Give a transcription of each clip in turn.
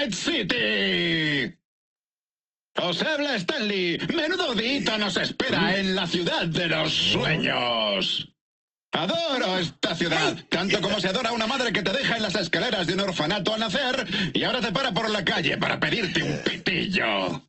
Night City. Os habla Stanley. Menudo día nos espera en la ciudad de los sueños. Adoro esta ciudad, tanto como se adora a una madre que te deja en las escaleras de un orfanato al nacer y ahora te para por la calle para pedirte un pitillo.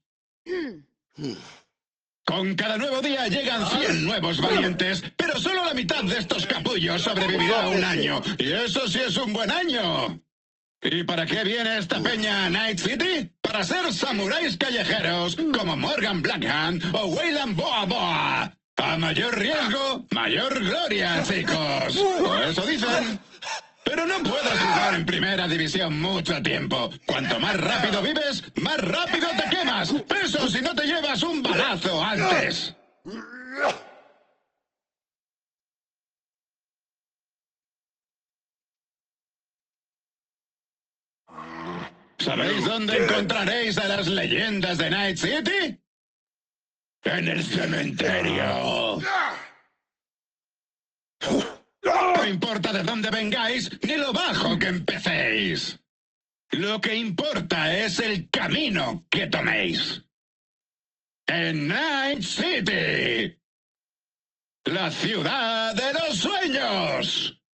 Con cada nuevo día llegan 100 nuevos valientes, pero solo la mitad de estos capullos sobrevivirá un año. Y eso sí es un buen año. ¿Y para qué viene esta peña a Night City? Para ser samuráis callejeros como Morgan Blackhand o Weyland Boa Boa. A mayor riesgo, mayor gloria, chicos. O eso dicen. Pero no puedes jugar en primera división mucho tiempo. Cuanto más rápido vives, más rápido te quemas. Eso si no te llevas un balazo antes. ¿Sabéis dónde encontraréis a las leyendas de Night City? En el cementerio. No importa de dónde vengáis, ni lo bajo que empecéis. Lo que importa es el camino que toméis. En Night City. La ciudad de los sueños.